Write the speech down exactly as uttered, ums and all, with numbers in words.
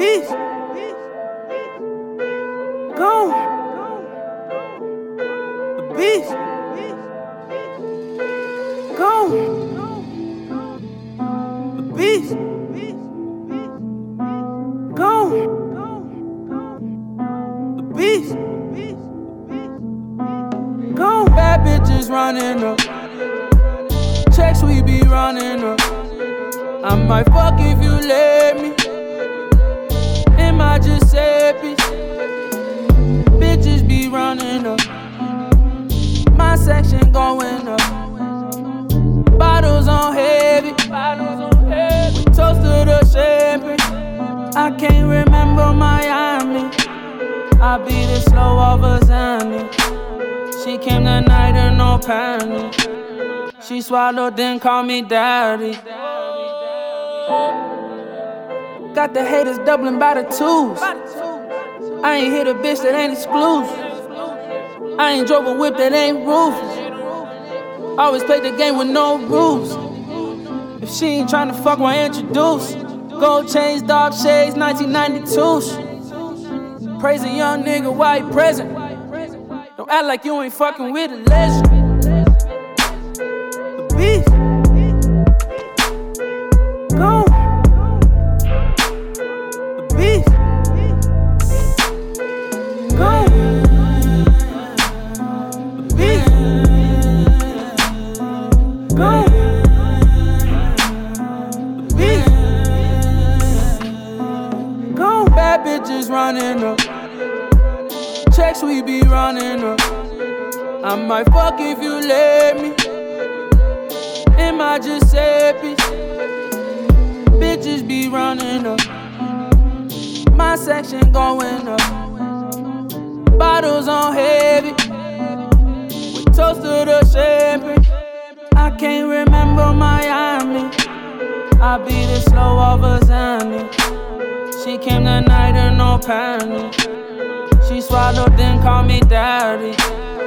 beast. Go. The beast. Go. The beast. Go. The beast. Go. Bad bitches running up. Checks we be running up. I might fuck if you let me. In my Giuseppe's. Bitches be running up. My section going up. Bottles on heavy. Bottles on heavy. We toast to the champagne. I can't remember Miami. I beat it slow off a Zanny. She came that night in no panic. She swallowed, then called me daddy. Got the haters doubling by the twos. I ain't hit a bitch that ain't exclusive. I ain't drove a whip that ain't ruthless. Always played the game with no rules. If she ain't tryna fuck, why introduce? Gold chains, dark shades, nineteen ninety-twos. Praise a young nigga while he present. Don't act like you ain't fucking with a legend. The beast. Go. The beast. Go. The beast. Go. The beast. Go. Bad bitches running up. Checks we be running up. I might fuck if you let me. In my Giuseppe's. Bitches be running up. My section going up. Bottles on heavy. We toast to the champagne. I can't remember Miami. I beat it slow off a Zanny. She came that night in no panic. She swallowed, then called me daddy.